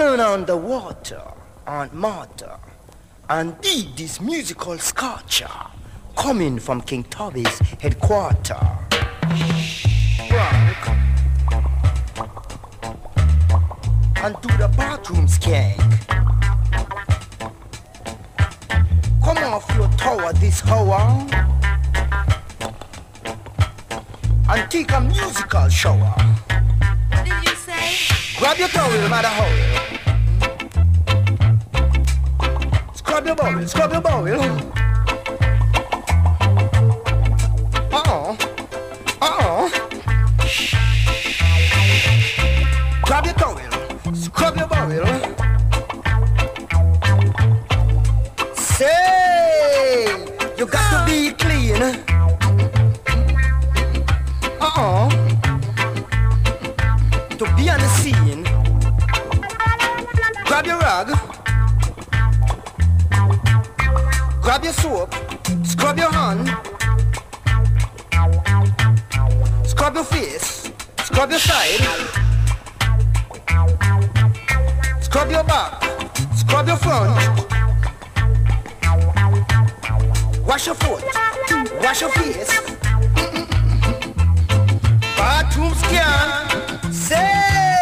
turn on the water, Aunt Martha, and dig this musical sculpture coming from King Tubby's headquarters. Frank, and do the bathroom skank. Come off your tower this hour and take a musical shower. What did you say? Grab your towel, matter how. Scrub your bowel, scrub your bowel. Grab your towel, scrub your bowel. Say, you got to be clean. To be on the scene. Grab your rag. Grab your soap. Scrub your hand. Scrub your face. Scrub your side. Scrub your back. Scrub your front. Wash your foot. Wash your face. Bathroom scan. Say.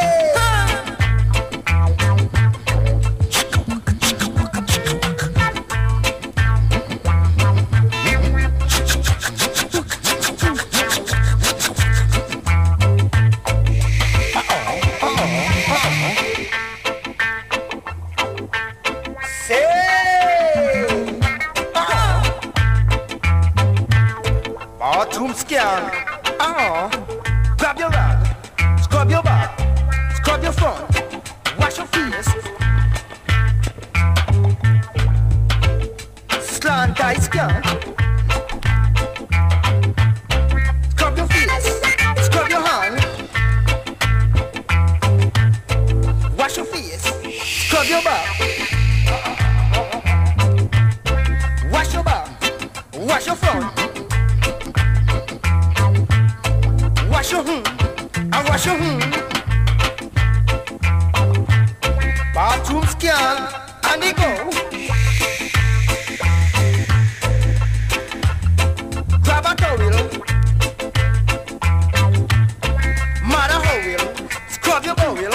Bathroom scan. Grab your rag, scrub your back, scrub your front, wash your face. Slant eye scan. Scrub your face, scrub your hand. Wash your face, scrub your back. Wash your back, wash your front. Wash your I wash your Bathroom scan and they go. Grab a towel. Matter how will. Scrub your bowel.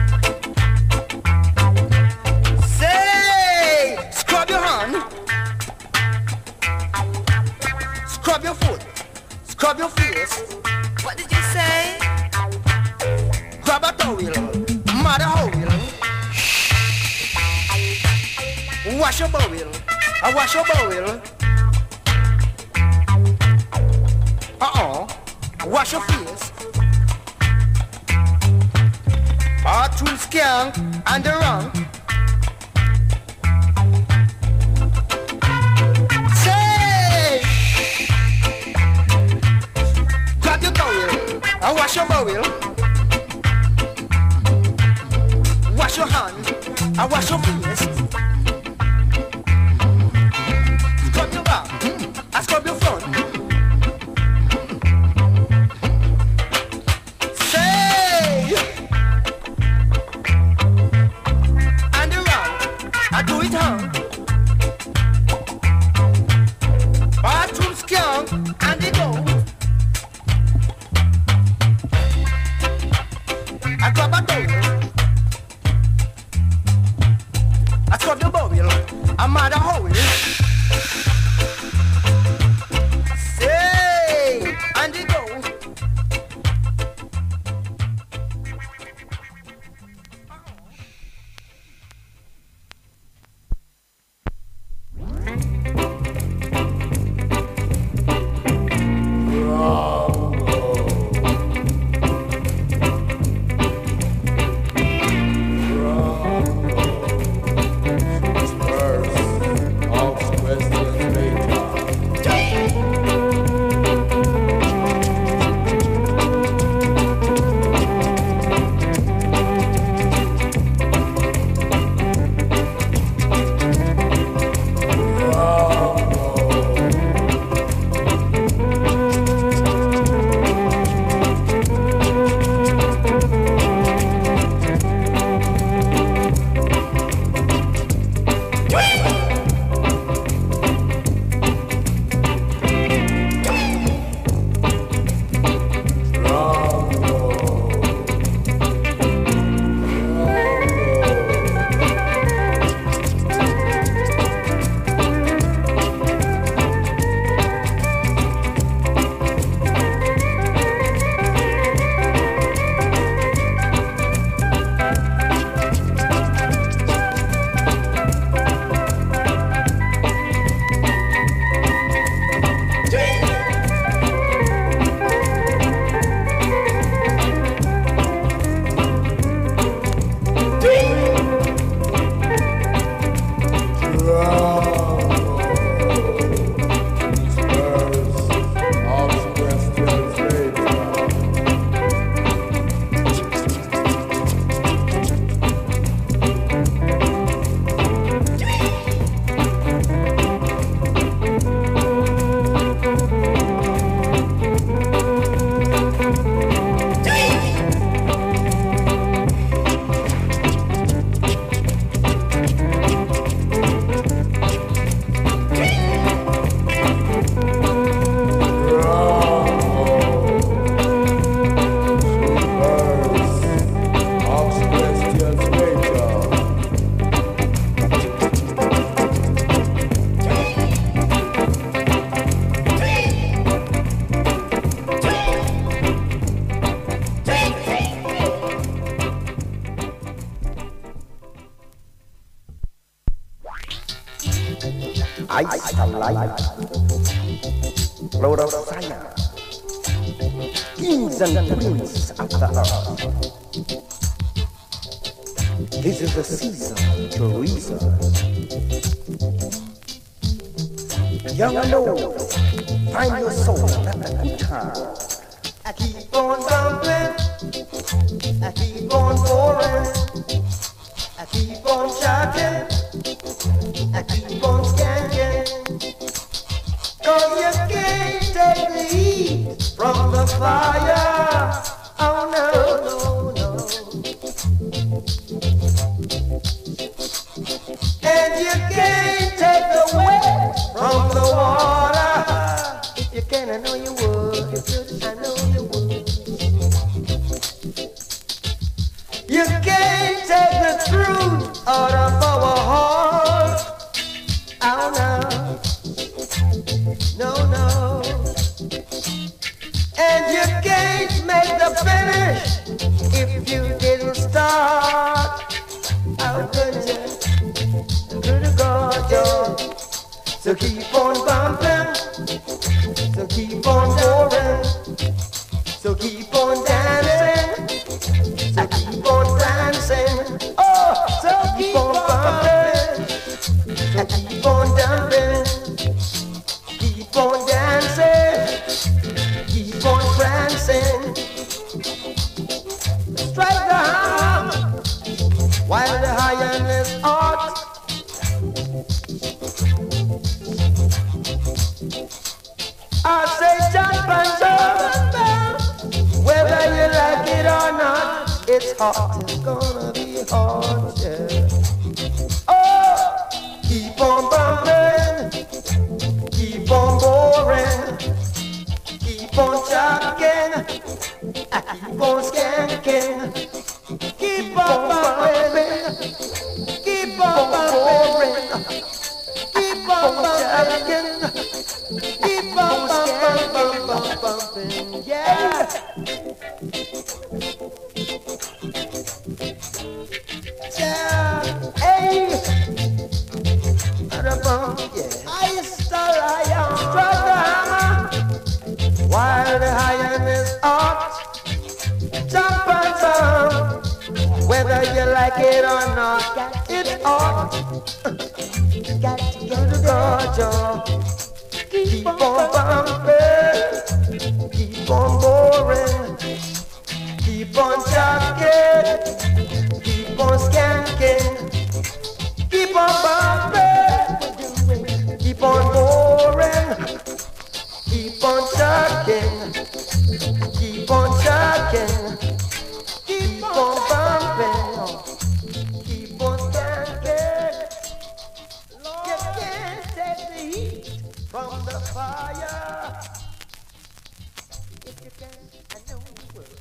Say, scrub your hand. Scrub your foot. Scrub your face. What did you say? Grab a towel, matter how will. Wash your bowel, I wash your bowel. Wash your face. Bathroom skank and the rank. Say, grab your towel, I wash your bowel. Wash your hand, I wash your face. Scrub your back, I scrub your front. Say, and around, I do it on. Bathroom skank and they go. I grab a towel. Ice the light, Lord of Zion, kings and queens of the earth. This is the season to reason. Young and old, find your soul at a good time. I keep on bumping, I keep on pouring, I keep on shouting, I keep on skanking. 'Cause you can't take the heat from the fire. Oh no, no, no. And you can't take the wet from the water. If you can, I know you would. If you I know you would. You can't take the truth out of our heart. Oh no, no, no. And you can't make the finish if you didn't start. How could you? Good God, y'all. So keep on bumping. So keep on pouring. So keep on dancing. So keep on dancing. Oh, so keep on bumping. So keep on dumping. Keep on dancing. Keep on prancing. Strike the hammer while the iron is hot. I say jump and jump, whether you like it or not. It's hot, it's gonna be hot, yeah. Oh, keep on bumping, keep on boring, keep on chucking, keep on skanking, keep on bumping, keep on boring, keep on chucking. Keep on bumping, yeah. Yeah, hey, bump, yeah. I still iron, strike the hammer while the iron is hot. Jump and jump, whether you like it or not. It's hot. Got to get to Georgia. Keep on bumping, keep on boring, keep on chucking, keep on skanking, keep on bumping, keep on boring, keep on chucking, keep on chucking, keep on bumping, keep on skanking. You can't take the heat from the fire. If you can, I know you will.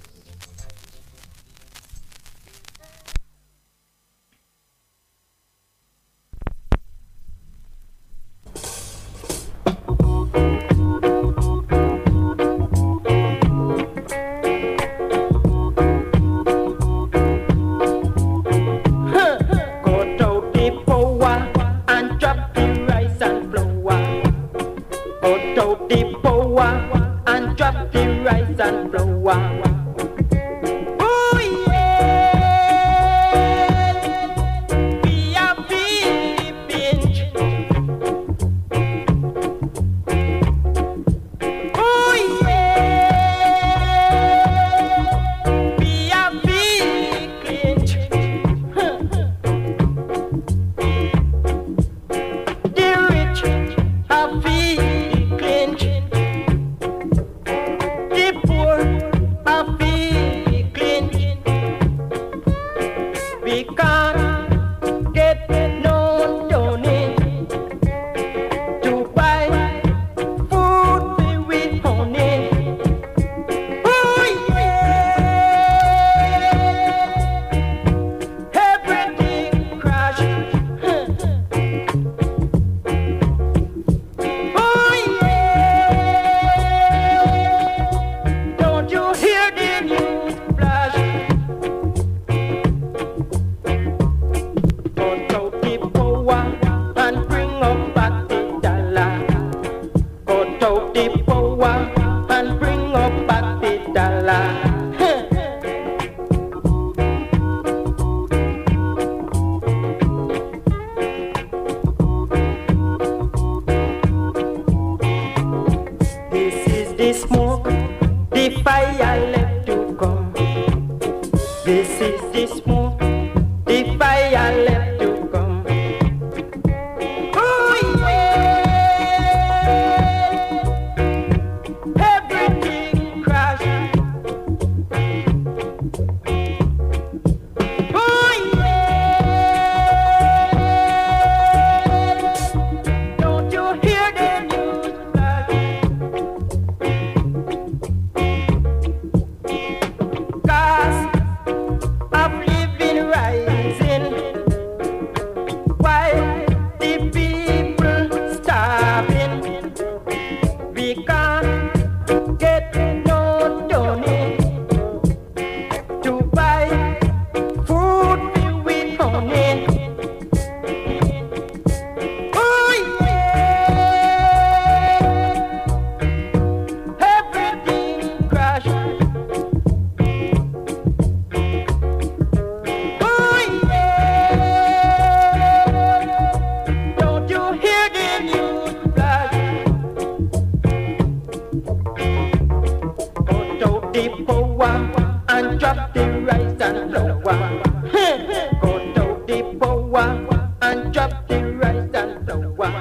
Go to the power and drop the rice and flour. Go to the power and drop the rice and flour. Oh yeah, we are Philippines. Oh yeah, we are Philippines. The rich are Philippines. The poor are smoke, the fire left to come. This is the smoke, the fire left to come. Oh yeah, everything crashed. Oh yeah, don't you hear the news flash? Cost of living rising, while the people starving. We can't get no money to buy food with honey. Oh yeah, everything crashed. Oh yeah, don't you hear the news flash? Cut out the power and drop the rice and flour. Cut out the power and drop the rice and flour.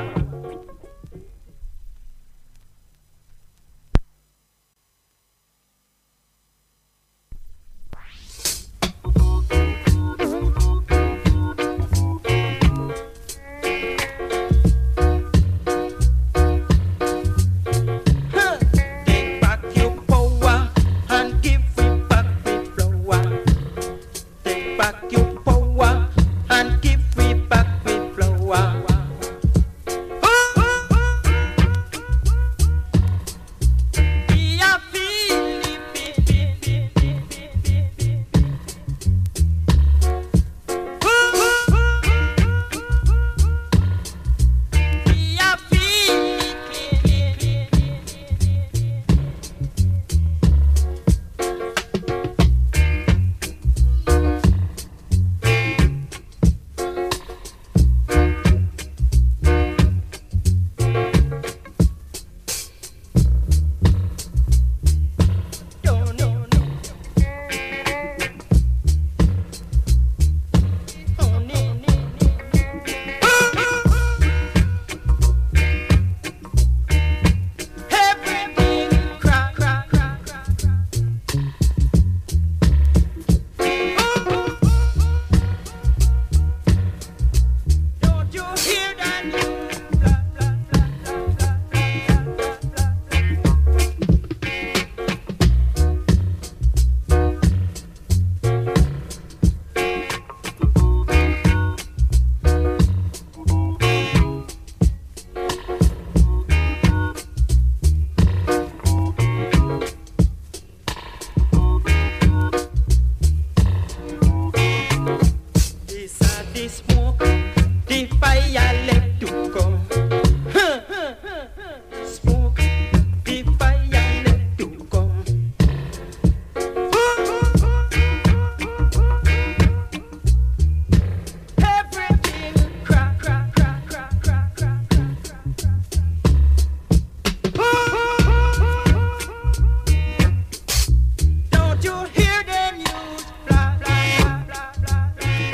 Take back your power and give it back the flour. Take back your power and give it back the flour. We are feeling we are everything crack. Don't you hear that news? Blah, blah, blah, blah, blah, This are the smoke, the fire left to come. Smoke, the fire left to come. Everything crack, crack, crack, crack, crack, crack, crack, crack. Don't you hear the news? Blah, blah, blah, blah, blah,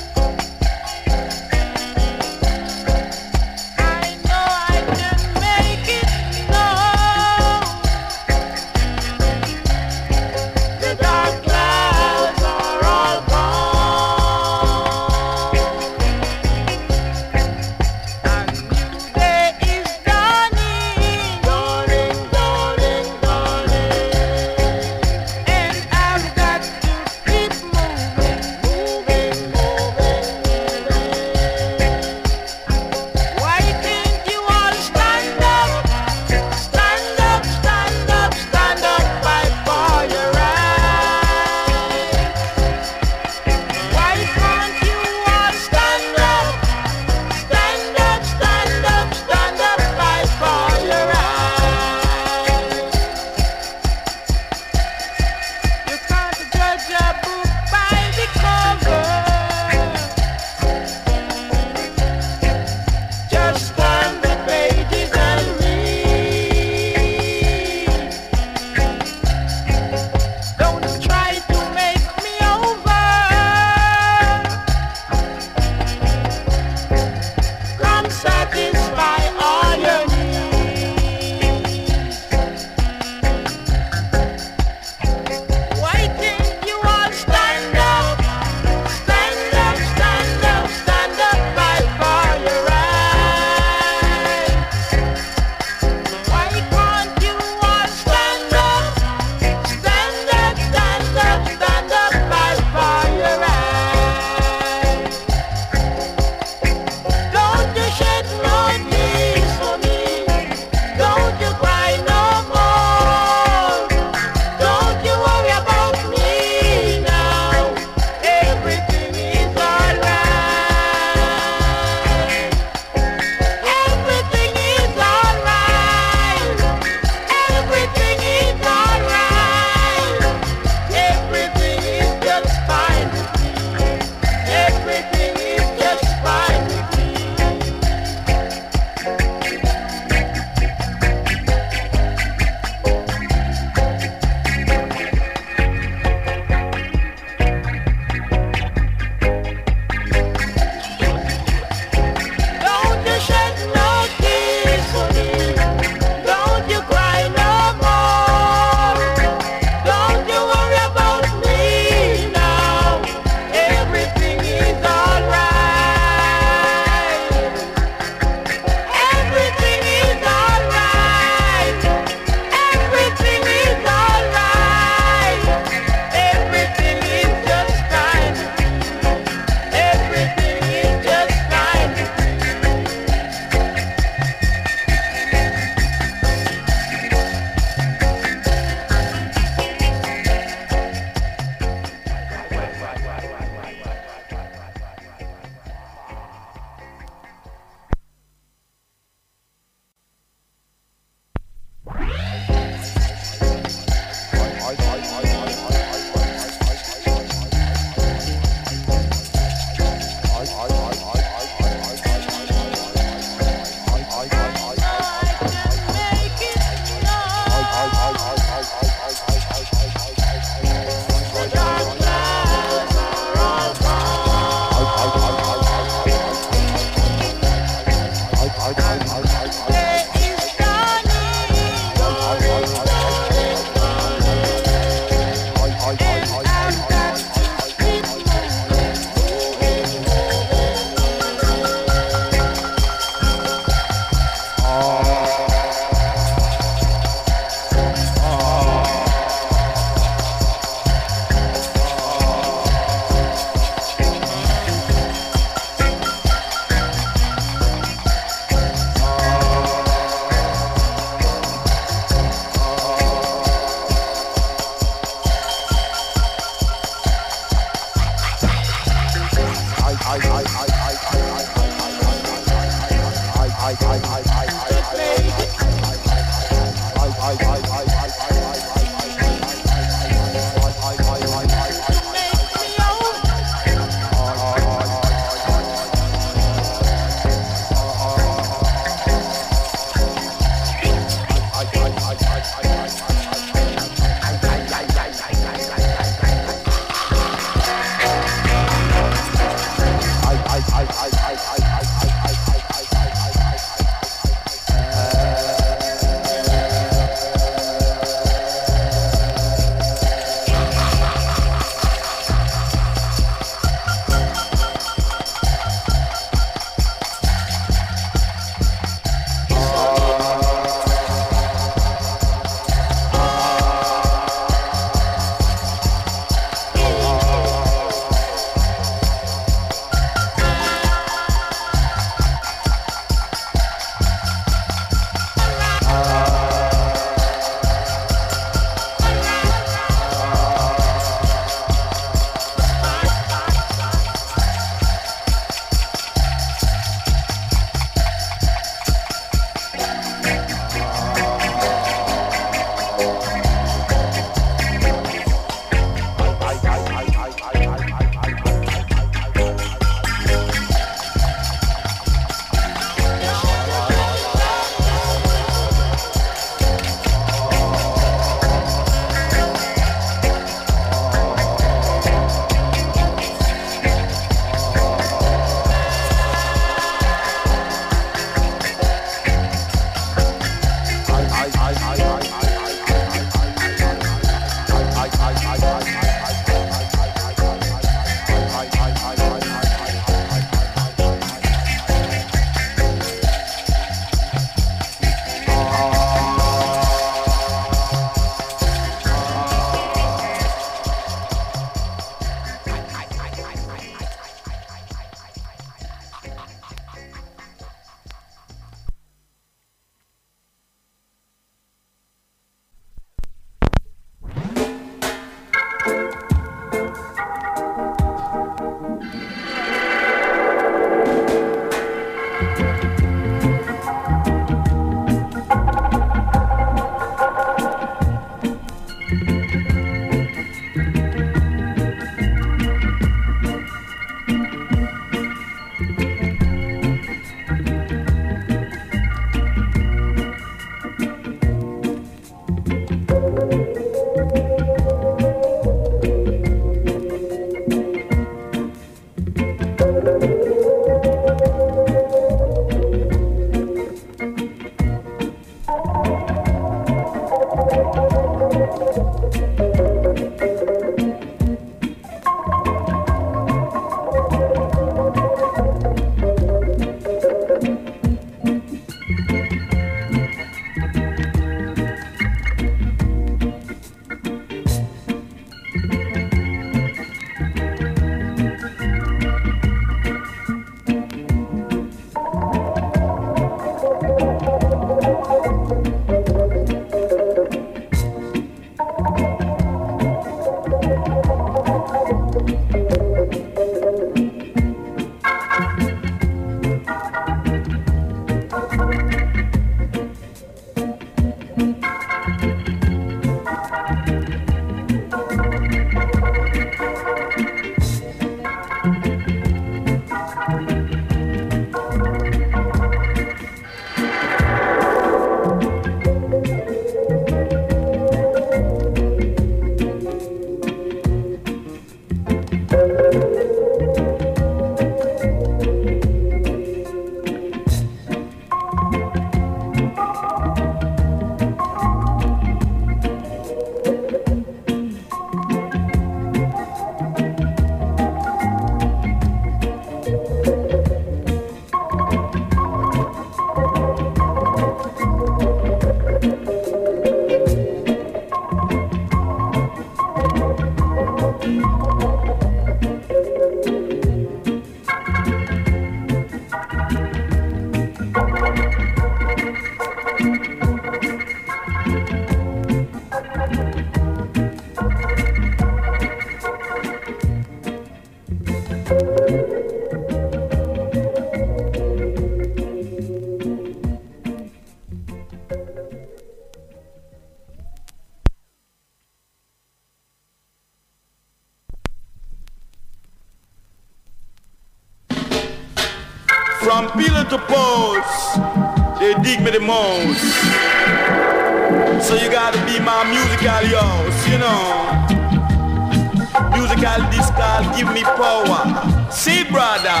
From pillar to post, they dig me the most. So you gotta be my musical yours, you know. Musical discal, give me power. See, brother,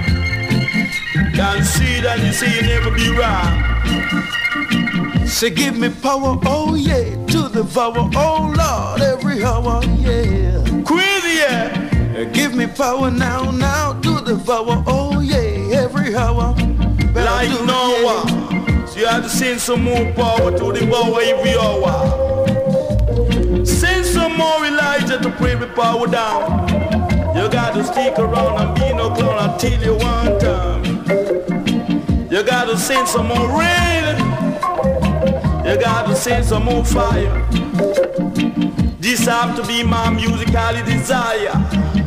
can see that you say you never be wrong. Say give me power, oh yeah, to devour, oh Lord, every hour, yeah. Crazy, yeah. Give me power now, now, to devour, oh yeah, every hour. Like Noah, so you have to send some more power to devour every hour. Send some more Elijah to pray with power down. You got to stick around and be no clown until you want time. You got to send some more rain. You got to send some more fire. This have to be my musical desire.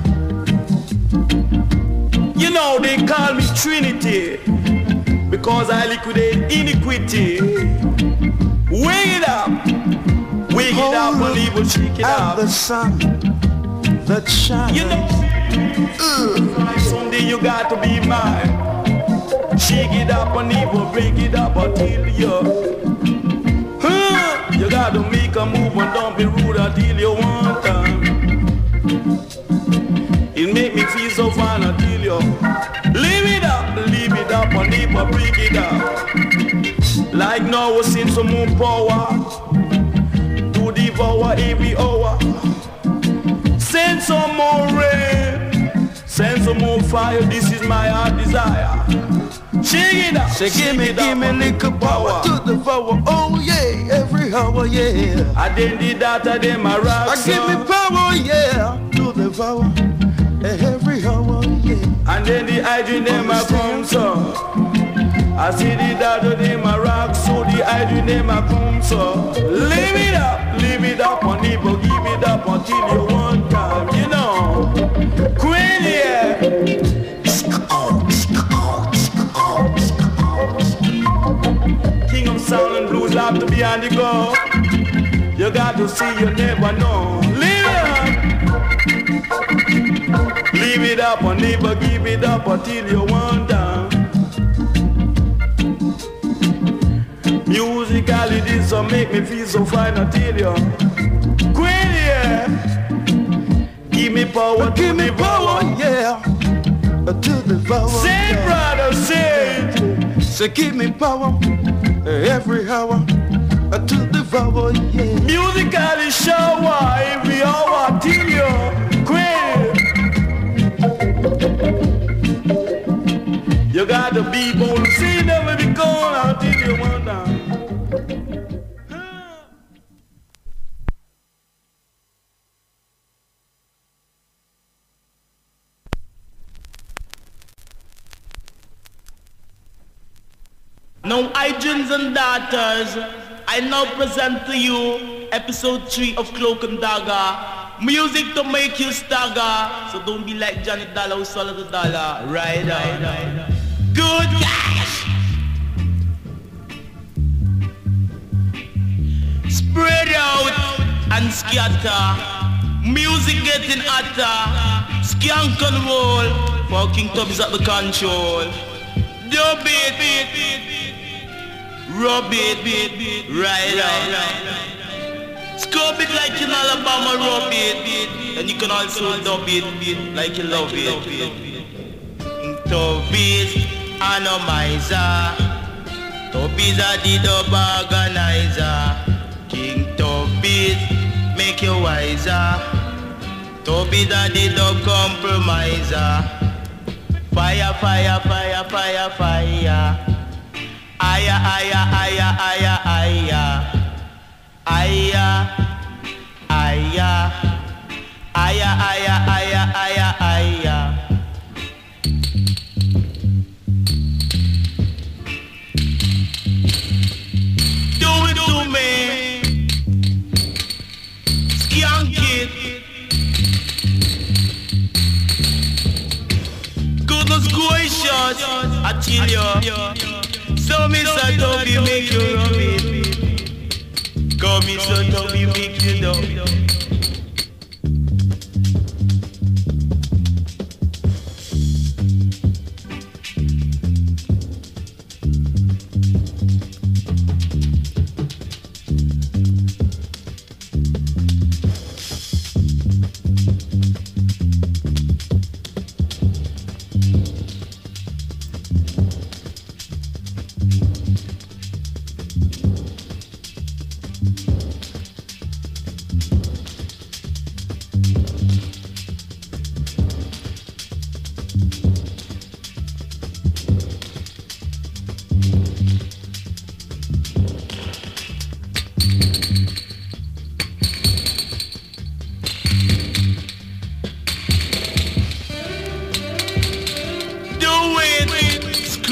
You know they call me Trinity because I liquidate iniquity. Wake it up. Wake it up and leave it, shake it up. The sun that shines. You know, someday you got to be mine. Shake it up and even break it up until you got to make a move and don't be rude until you want time. It make me feel so fine until you leave it up and even break it up. Like now we send some more power to devour every hour. Send some more rain, send some more fire, this is my heart desire. Shake it up, say give me little power to devour, oh yeah, every hour, yeah. I then did that, I then my rock. I give me power, yeah, to devour, every hour, yeah. And then the hydrogen in my come so I see the data in my rock, so the hydrogen in my come so leave it up and even give it up until you want time, you know. Queen, yeah. King of sound and blues have to be on the go. You got to see, you never know. Leave it up and never give it up until you want down. Musically this will make me feel so fine until you queen, yeah. Give me power, give me power, yeah, to devour. Say, yeah. Brother, say. Say give me power every hour to devour, yeah. Musically shower every hour till you queen. You gotta be bold, see never be gone until you want down. Now, Idrins and daughters, I now present to you episode 3 of Cloak and Dagger. Music to make you stagger. So don't be like Johnny Dollar who swallowed the dollar. Right on. Good cash. Spread out and scatter. Music getting hotter. Skank and roll. For King Tubby's at the control. Dub it. Rub it, right. Scrub it like in Alabama, rub it. And you can also dub it like you love it. Tubby's Anomizer. Tubby's a the dub organizer. King Tubby's make you wiser. Tubby's a the dub compromiser. Fire. Aya. Do it to me. Skank it. Goodness gracious, I tell you. So Mr. Toby make you rub it. Come Mr. Toby make you dub it.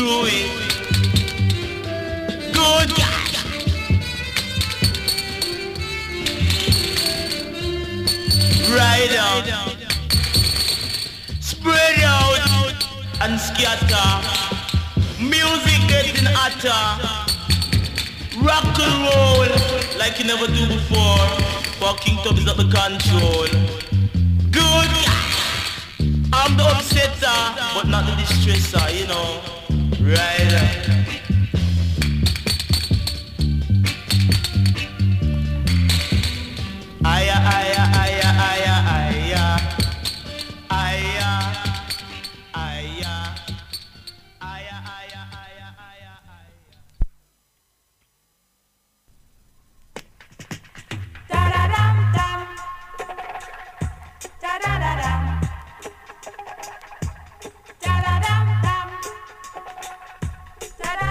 through it. Good guy. Ride out, spread out and scatter. Music getting hotter. Rock and roll like you never do before. Fucking top is at the control. Good. I'm the upsetter, but not the distresser, you know. Right. Aya, aya, aya, aya, aya. Aya, aya. Aya, aya, aya, aya, aya. Da-da-dum-dum. Da-da-da-dum. Da-da-dum-dum. Da-da.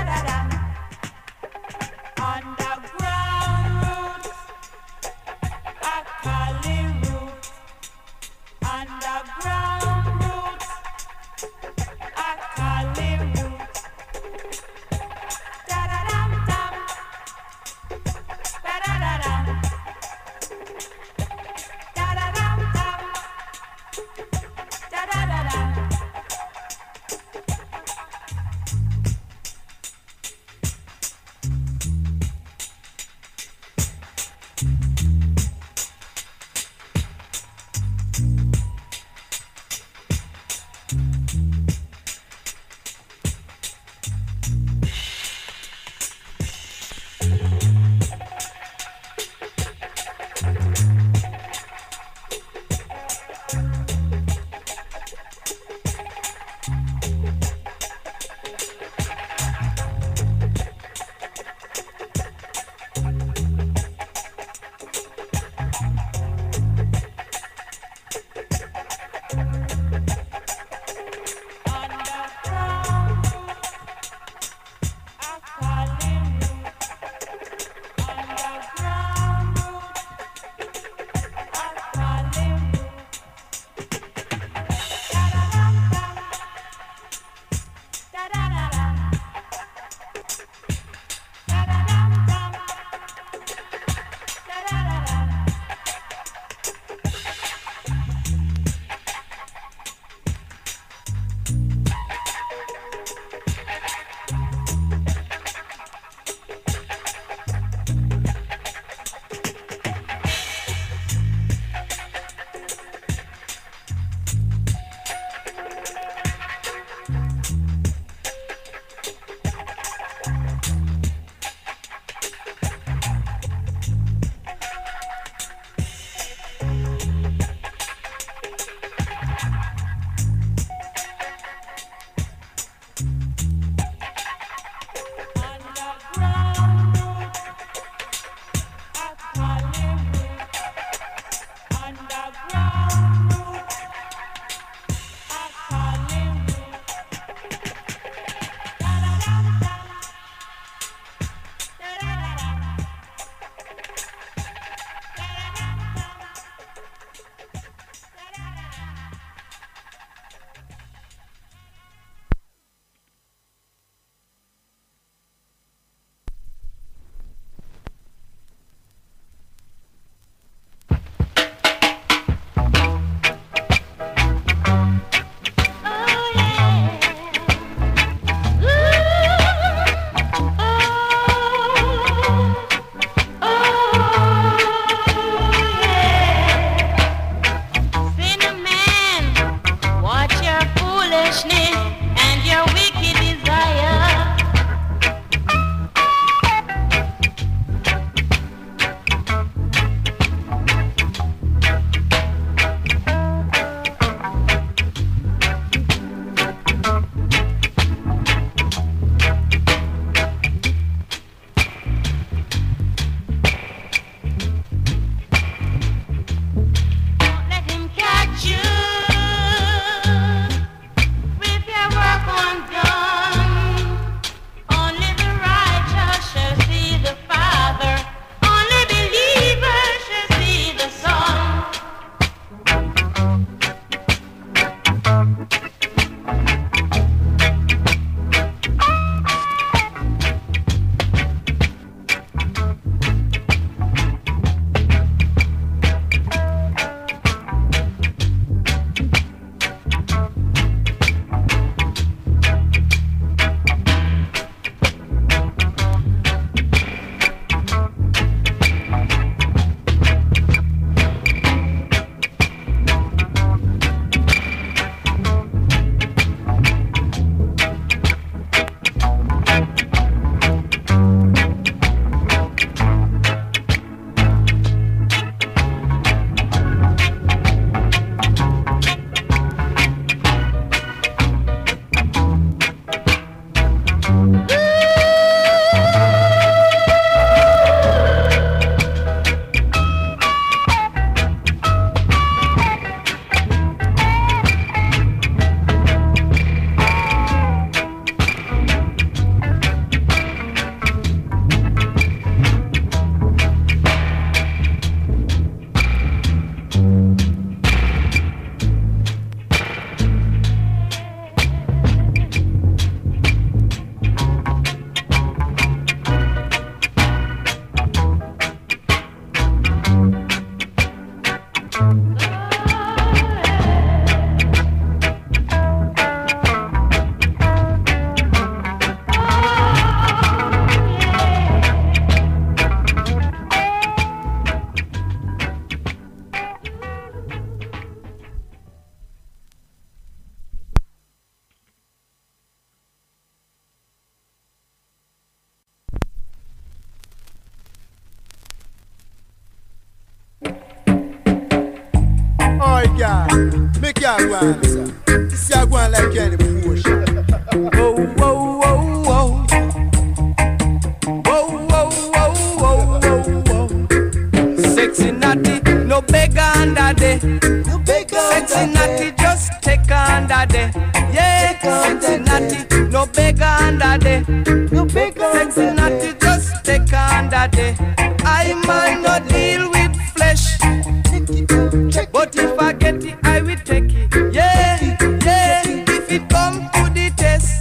can't go on, sir. This is going like you're in the potion. Whoa, whoa, whoa, whoa. Whoa, whoa, whoa, whoa, whoa, whoa. Sexy naughty, no beggar under there. No beggar Sexy naughty, just take under there. Yeah, sexy naughty, no beggar under there. No beggar Sexy naughty, just take under there. I might not deal with flesh, but if I get it, I will take it. Yeah, yeah. If it come to the test,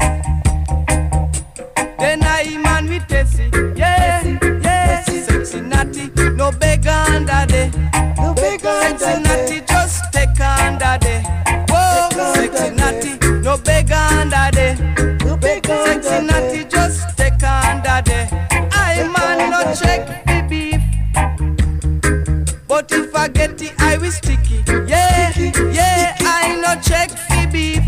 then I man will test it. Yeah, yeah. Sexy naughty, no beggar under there. No beggar Sexy naughty, just take under there. Whoa, sexy naughty, no beggar under there. No beggar Sexy naughty, just take under there. I man no check the beef, but if I get it, I will stick it. Yeah, yeah. I no check the beef,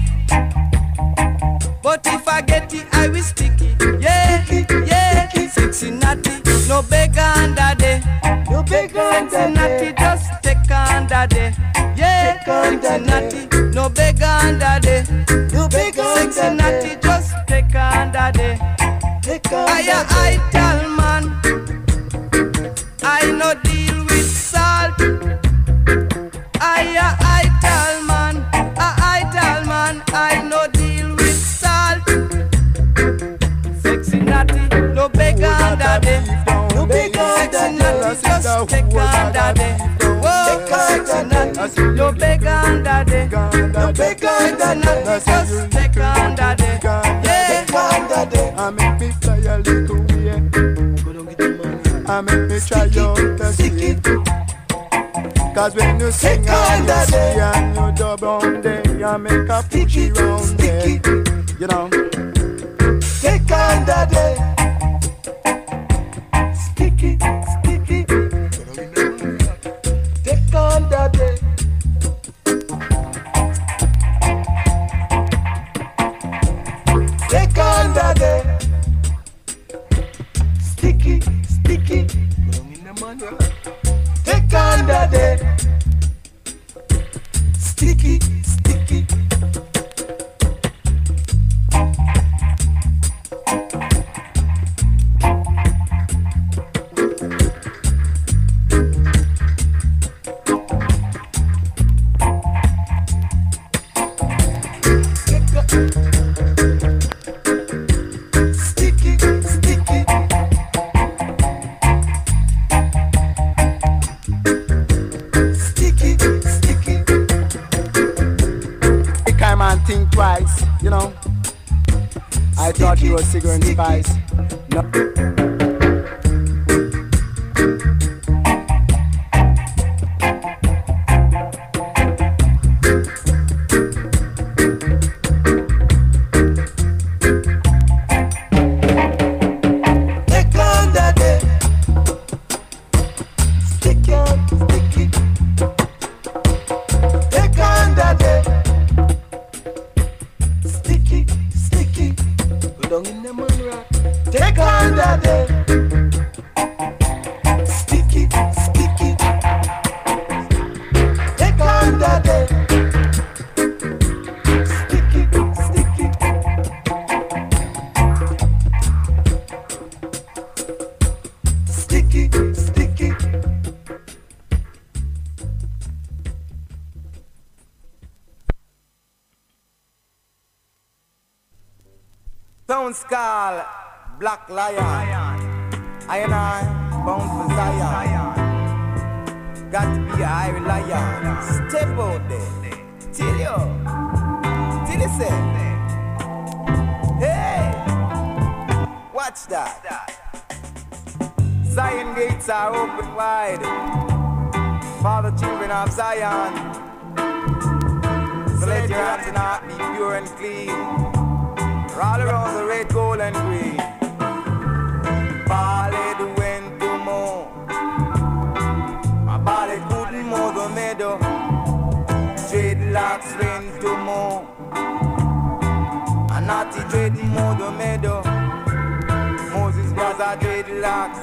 but if I get it, I will stick it. Yeah, yeah. Sexy naughty, no beggar under there. No beggar Sexy naughty, just take under there. Yeah, sexy naughty, no beggar under there. No beggar Sexy naughty, just take under there. I tell man, I no deal with salt. I tell man, I no deal with salt. Sexy naughty, no beggar under there. No beggar Sexy naughty, just take under there. Whoa, sexy naughty, no beggar under there. No beggar Sexy naughty, just take under there. Yeah, I make me fly a little way. I make me try out the sea. Cause when you sing on the sea and you dub on there, I make a pushy round there. You know. Take on the day. Sticky, sticky. Take on the day. Take on the day. Sticky, sticky. Take on the day. Sticky, sticky. Sticky, sticky. Sticky, sticky. Come and think twice, you know. I thought you were cigarette and spice. No. Take on the day. Sticky, sticky. Take on the day. Sticky, sticky. Go down in the man rock. Take on the day. Sticky, sticky. Take on the day. Sticky, sticky. Sticky, sticky. Sound skull, Black Lion. I and I, bound for Zion. Got to be a Iron Lion. Step out there. Till you say, hey, watch that. Zion gates are open wide for the children of Zion. So let your hands and heart be pure and clean. All around the red, gold and green. Ballet the wind to more. My ballet couldn't more the meadow. Dreadlocks rain to more. A naughty dread more the meadow. Moses was a dreadlocks.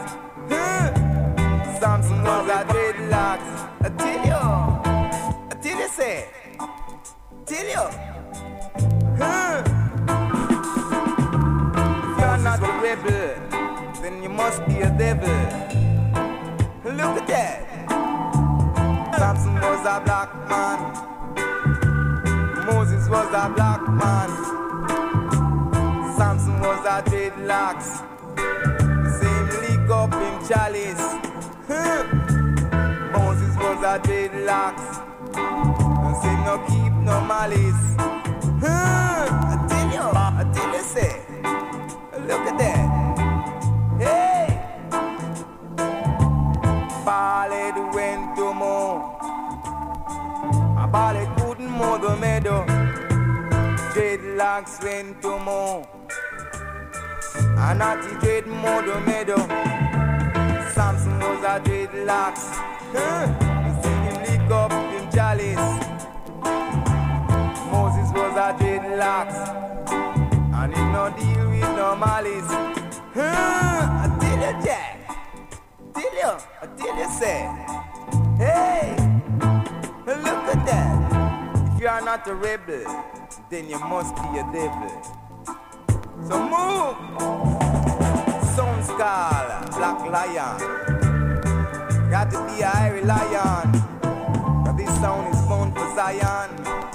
Samson was a dreadlocks. I tell you say. must be a devil. Look at that. Samson was a black man. Moses was a black man. Samson was a dreadlocks. The same leak up in chalice. Moses was a dreadlocks. The same no keep no malice. I tell you, say, look at that. Hey, Ballad went to more. A ballad couldn't more the meadow. Dreadlocks went to more. A naughty dread more the meadow. Samson was a dreadlocks. You see him lick up in chalice. Moses was a dreadlocks. And he no deal with no malice. I tell you, Jack. I tell you, say. Hey, look at that. If you are not a rebel, then you must be a devil. So move. Sound Skull, Black Lion. Got to be a hairy lion. But this sound is bound for Zion.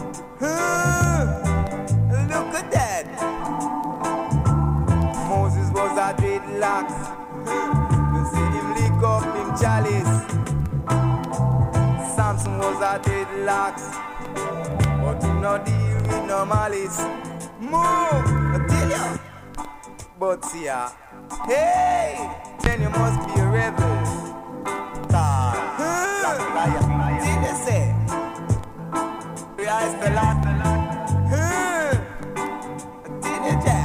Look at that. Moses was a dreadlocks. You see him lick up in chalice. Samson was a dreadlocks. But you no deal with no malice. Move, I tell you. But see ya. Hey, then you must be a rebel. Till you say, realize the last. Till you jack.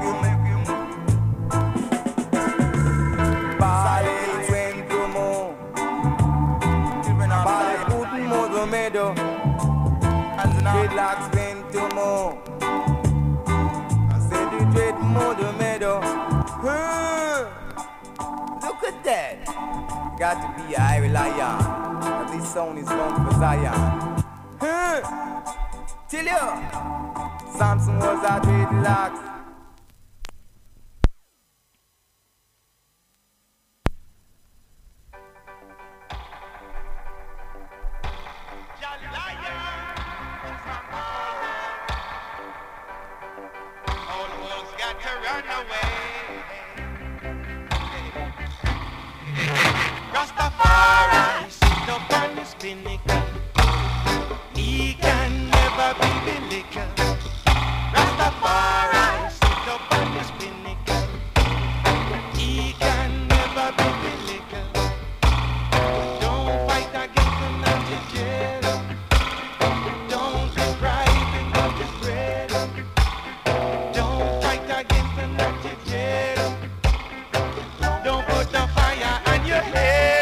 Ballad went to more. Ballad couldn't more the meadow. Dreadlocks went to more. I said you dread more the meadow. Look at that. Got to be a hairy lion. But this sound is bound for Zion. Till you. Samson was a dreadlocks. Rastafari sit up on his pinnacle. He can never be belligerent. Rastafari sit up on his pinnacle. He can never be belligerent. Don't fight against the naughty jail. Don't deprive him of his bread. Don't fight against the naughty jail. Don't put the fire on your head.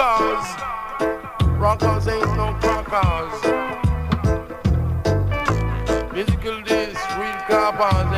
rockers. Rockers ain't no crackers. Musical days, real coppers,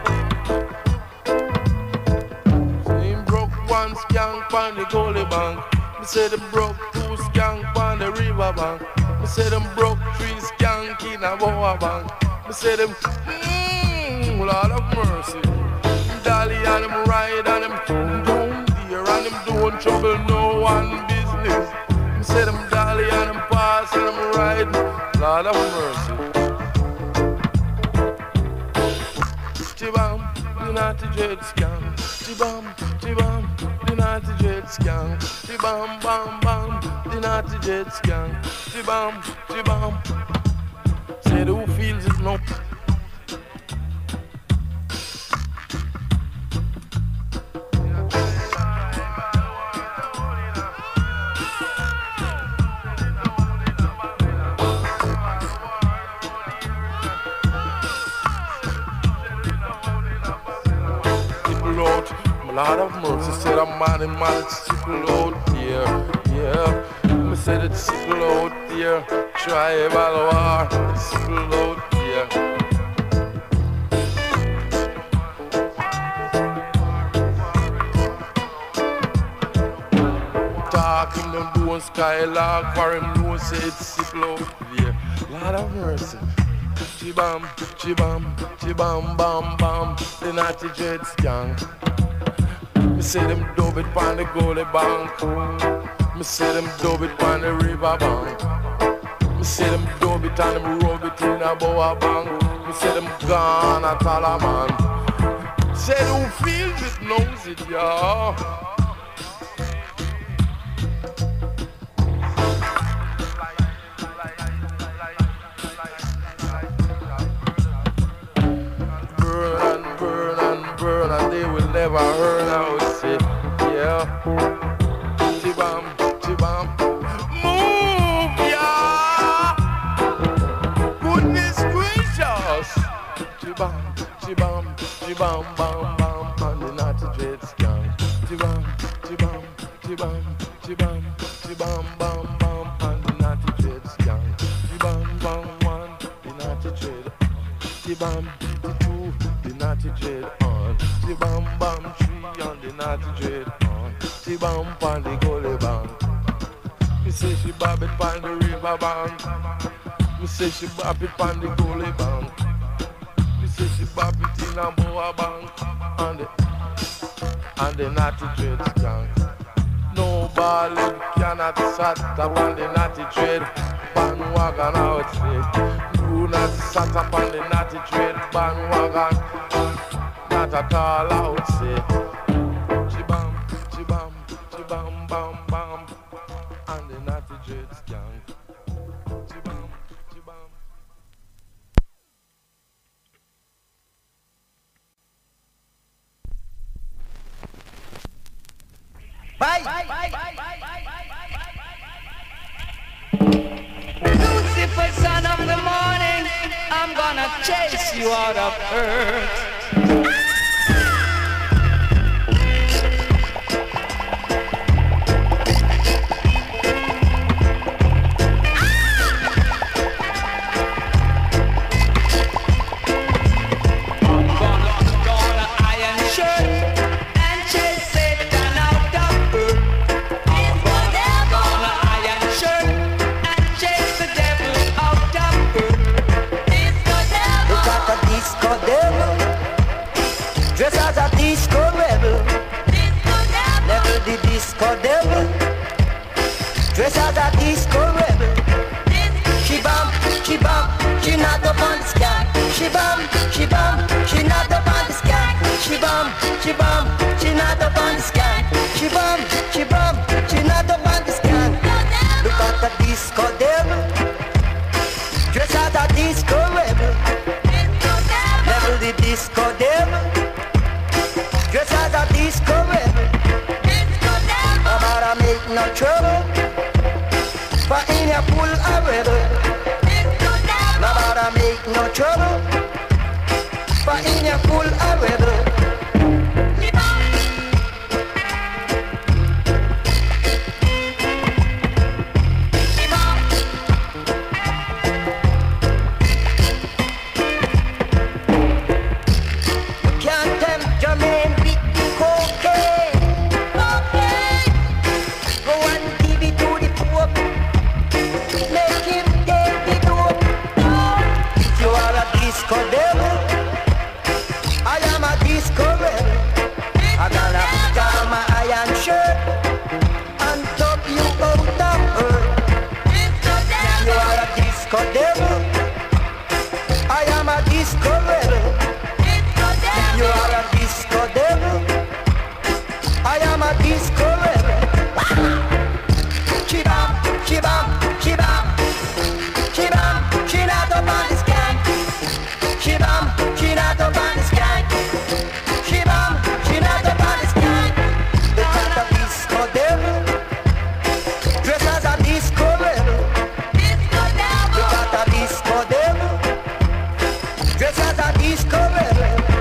Say him broke one skank on the goalie bank. Me say them broke two skank on the river bank. Me say them broke three skank in a boa bank. Me say them, Lord of mercy. Dolly and them ride and them down there and them don't trouble no one business. Me say them dolly and them pass and them ride, Lord of mercy. Chibam, the naughty dread scam. Chibam, chibam, the naughty dread scam. Chibam, bam, bam, the naughty dread scam. Chibam, chibam. Say who feels it no. Lord of mercy, said I'm mad and mad, it's sickle out there, yeah. Me said it's sickle out there, tribal war, it's sickle out there. Talking them doing skylark, for him know say it's sickle out there. Lord of mercy. Chibam, chibam, chibam, bam, bam, the naughty dread skank. Me say them dub it pon the goalie bank. Me say them dub it pon the river bank. Me say them dub it and them rub it in a boa bank. Me say them gone at all a man. Say who feels it knows it, y'all. And they will never earn out it, yeah. Chibam, chibam, move, yeah. Goodness gracious. Chibam, chibam, chibam, bam, bam, and the naughty dread scam. Chibam, chibam, chibam, chibam, chibam, bam, bam, and the naughty dread scam. Chibam, bam, one, the naughty dread. Chibam, the two, the naughty dread. Chibam bam tree on the naughty dread on. Chibam pan the goalie bank. Me say she bob it pan the river bank. Me say she bob it pan the goalie bank. Me say she bob it in a boa bank. And the naughty dread skank. No ballad cannot sat up on the naughty dread bandwagon outside. Do not sat up on the naughty dread bandwagon. Not at all out, say. Chibam, chibam, chibam, bam, bam, and the naughty dread skank. Chibam, chibam. Bye. Lucifer, son of the morning, I'm gonna chase you out of earth. Disco devil, dress as a disco rebel. She bum, she not up on the sky. She bum, she not up on the sky. She bum, she not up on the sky. She bum, she not up on the sky. Look at the disco devil, dress as a disco rebel. Level the disco devil, dress as a disco rebel. Make no trouble, but in your pool a rebel. Nobody make no trouble, but in your pool a rebel. devil. I am a disco rebel. I gotta put on my iron shirt and top you out of earth. You are a disco devil. I am a disco rebel. You are a disco devil. I am a disco rebel. Chibam, chibam, chibam, chibam, chinat up on the sky. Chibam, chinat up on the sky. Chibam, chinat up on the sky. Look at a disco devil, dressed as a disco rebel. Look at a disco devil, dressed as a disco rebel.